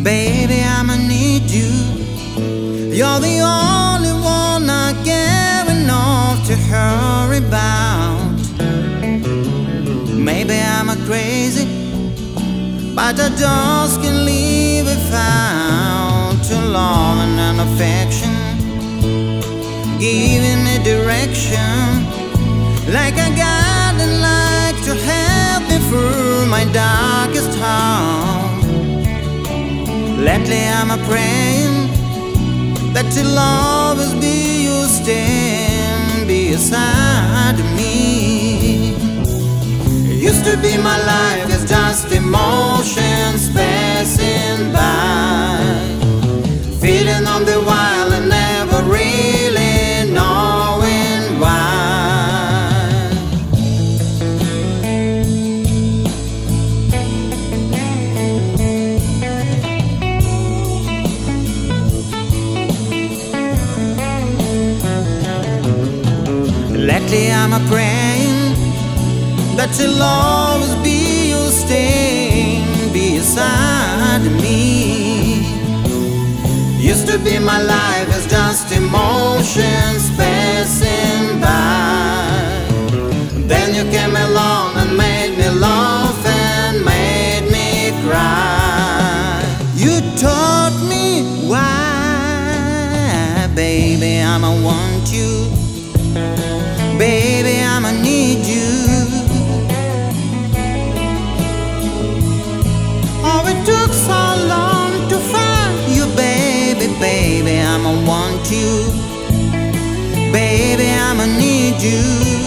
Baby, I'ma need you. You're the only one I care enough to hurry about. Maybe I'm a crazy, but I just can't live without your love and affection, giving me direction, like a guiding light to help me through my darkest hour. Lately I'm a praying that you'll always be, you stand beside me. It used to be my life is just emotions passing by, feeling on the wild and never really knowing why. Lately I'm a praying that you'll always be, you staying beside me. Used to be my life is just emotions passing by. Then you came along and made me laugh and made me cry. You taught me why, baby, I'ma want you. Baby, I'ma need you. Oh, it took so long to find you, baby, baby, I'ma want you. Baby, I'ma need you.